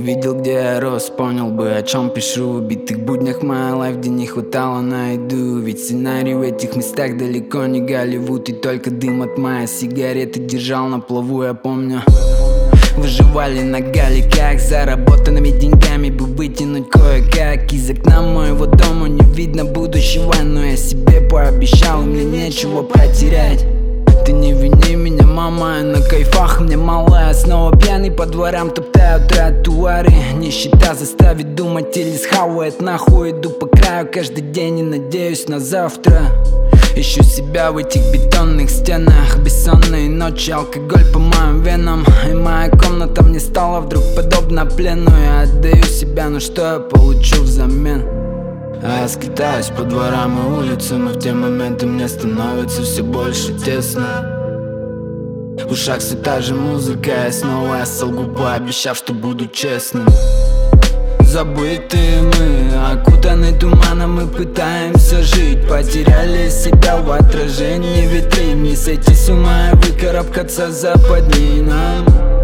видел, где я рос, понял бы, о чем пишу. В убитых буднях моя лайф, где не хватало на еду. Ведь сценарий в этих местах далеко не Голливуд. И только дым от моей сигареты держал на плаву, я помню. Выживали на галиках, заработанными деньгами бы вытянуть кое-как. Из окна моего дома не видно будущего, но я себе пообещал, и мне нечего потерять. Ты не вини меня, мама, я на кайфах, мне мало. Я снова пьяный по дворам, топтаю тротуары. Нищета заставит думать или схавает нахуй. Иду по краю каждый день и надеюсь на завтра. Ищу себя в этих бетонных стенах. Бессонные ночи, алкоголь по моим венам. И моя комната мне стала вдруг подобна плену. Я отдаю себя, но что я получу взамен? А я скитаюсь по дворам и улицам, но в те моменты мне становится все больше тесно. В ушах все та же музыка, и снова я солгу, пообещав, что буду честным. Забытые мы, окутаны туманом, мы пытаемся жить. Потеряли себя в отражении витрин. Не сойти с ума и выкарабкаться западни нам.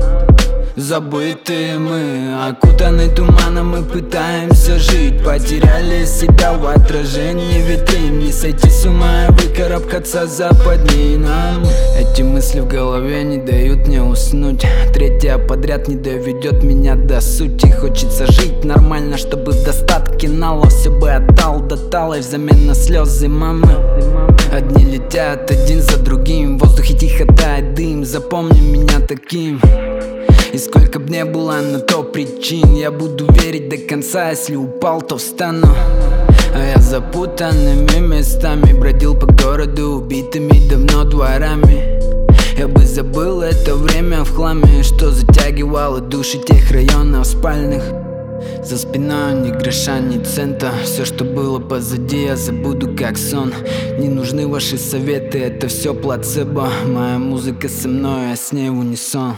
Забытые мы, окутаны туманом, мы пытаемся жить. Потеряли себя в отражении витрин. Не сойти с ума и выкарабкаться западни нам. Эти мысли в голове не дают мне уснуть. Третья подряд не доведет меня до сути. Хочется жить нормально, чтобы в достатке нала все бы отдал до талой взамен на слезы мамы. Одни летят один за другим, в воздухе тихо тает дым. Запомни меня таким. И сколько б не было на то причин, я буду верить до конца, если упал, то встану. А я запутанными местами бродил по городу, убитыми давно дворами. Я бы забыл это время в хламе, что затягивало души тех районов спальных. За спиной ни гроша, ни цента. Все, что было позади, я забуду как сон. Не нужны ваши советы, это все плацебо. Моя музыка со мной, я с ней в унисон.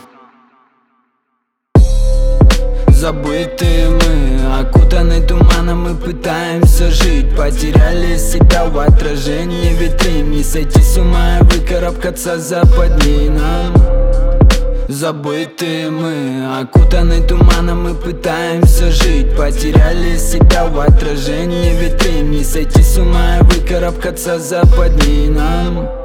Забытые мы, окутаны туманом, мы пытаемся жить. Потеряли себя в отражении витрин. Не сойти с ума и выкарабкаться западни нам. Забытые мы, окутаны туманом, мы пытаемся жить. Потеряли себя в отражении витрин. Не сойти с ума и выкарабкаться западни нам.